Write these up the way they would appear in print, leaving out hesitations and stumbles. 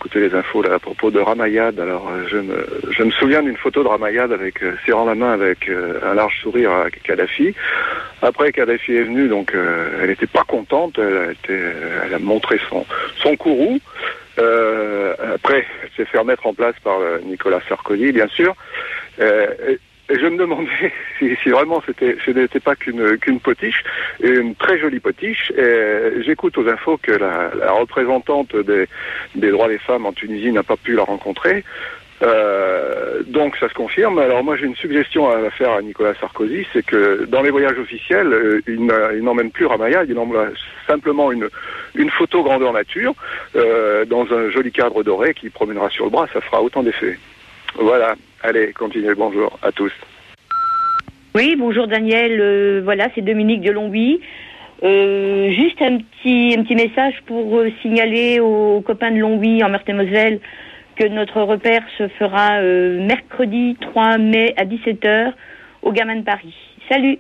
écouté les infos là, à propos de Ramayad. Alors, je me souviens d'une photo de Ramayad avec serrant la main avec un large sourire à Kadhafi. Après, Kadhafi est venu, donc elle n'était pas contente. Elle a montré son courroux. Après, elle s'est fait remettre en place par Nicolas Sarkozy, bien sûr. Et je me demandais si vraiment ce n'était pas qu'une potiche, une très jolie potiche. Et j'écoute aux infos que la représentante des droits des femmes en Tunisie n'a pas pu la rencontrer. Donc ça se confirme. Alors moi j'ai une suggestion à faire à Nicolas Sarkozy, c'est que dans les voyages officiels, il n'emmène plus Ramayad, il emmène simplement une photo grandeur nature dans un joli cadre doré qui promènera sur le bras, ça fera autant d'effet. Voilà, allez, continuez, bonjour à tous. Oui, bonjour Daniel, voilà, c'est Dominique de Longwy. Juste un petit message pour signaler aux copains de Longwy en Meurthe-et-Moselle que notre repère se fera mercredi 3 mai à 17h au Gamin de Paris. Salut.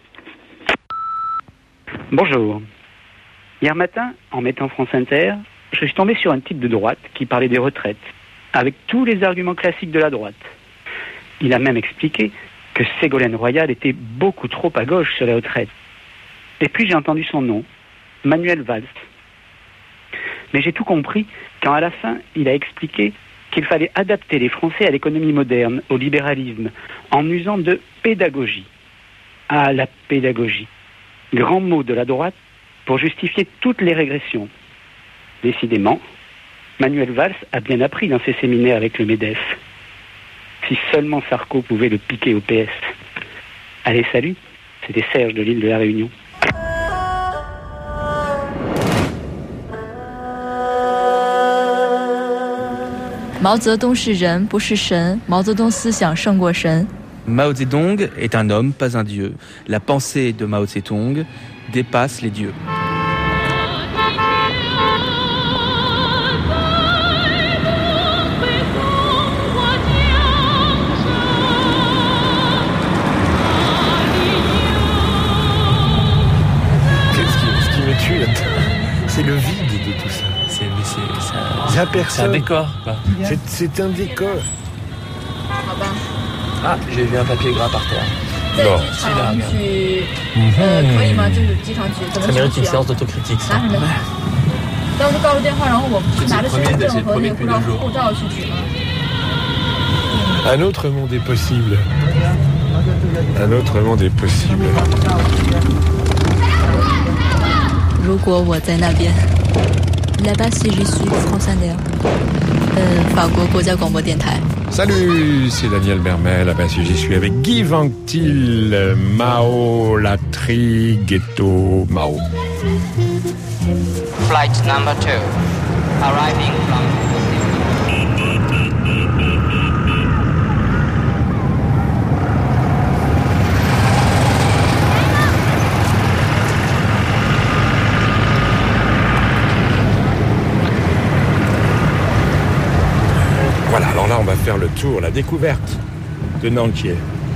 Bonjour. Hier matin, en mettant France Inter, je suis tombé sur un type de droite qui parlait des retraites, avec tous les arguments classiques de la droite. Il a même expliqué que Ségolène Royal était beaucoup trop à gauche sur les retraites. Et puis j'ai entendu son nom, Manuel Valls. Mais j'ai tout compris quand à la fin, il a expliqué qu'il fallait adapter les Français à l'économie moderne, au libéralisme, en usant de pédagogie. Ah, la pédagogie. Grand mot de la droite pour justifier toutes les régressions. Décidément, Manuel Valls a bien appris dans ses séminaires avec le MEDEF. Si seulement Sarko pouvait le piquer au PS. Allez, salut, c'était Serge de l'île de la Réunion. 毛泽东是人，不是神。毛泽东思想胜过神。 Mao Zedong est un homme, pas un dieu. La pensée de Mao Zedong dépasse les dieux. Ce qui me tue, c'est le vide de tout ça. C'est un décor. C'est un décor. Ah, j'ai vu un papier gras par terre. Non. Ça mérite une séance d'autocritique, ça. C'est le premier depuis 2 jours. Un autre monde est possible. Un autre monde est possible. 如果我在那边 Là-bas, si je suis France Inter, 法国国家广播电台. Salut, c'est Daniel Mermel. Ah ben si j'y suis avec Guy Vanctil, Mao, Latry, Ghetto, Mao. Flight number 2, arriving from... Voilà, alors là on va faire le tour, la découverte de Nantier.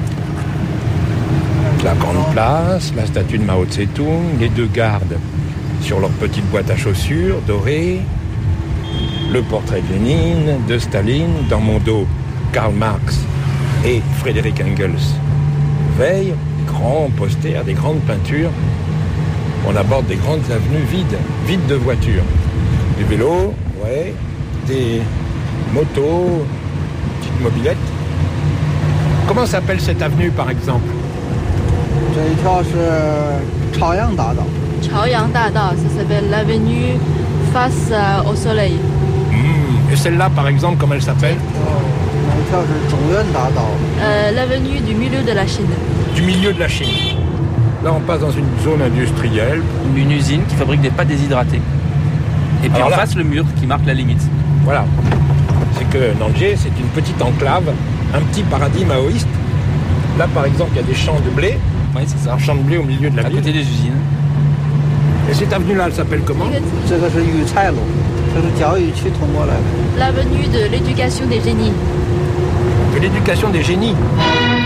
La grande place, la statue de Mao Tse-tung, les 2 gardes sur leur petite boîte à chaussures dorée, le portrait de Lénine, de Staline, dans mon dos, Karl Marx et Frédéric Engels. Veille, des grands posters, des grandes peintures. On aborde des grandes avenues vides de voitures. Des vélos, ouais, des motos, petites mobilettes. Comment s'appelle cette avenue par exemple? 这一条是朝阳大道。 朝阳大道, ça s'appelle l'avenue face au soleil. Et celle-là par exemple, comment elle s'appelle? 那一条是中原大道。 L'avenue du milieu de la Chine. Du milieu de la Chine. Là on passe dans une zone industrielle. Une usine qui fabrique des pâtes déshydratées. Et puis alors en là, face, le mur qui marque la limite. Voilà. C'est que Nanjé, c'est une petite enclave, un petit paradis maoïste. Là, par exemple, il y a des champs de blé. Oui, c'est ça. Un champ de blé au milieu de la ville. À côté des usines. Et cette avenue-là, elle s'appelle comment? 这个是育才路，这是教育区通过来的。 L'avenue de l'éducation des génies. De l'éducation des génies.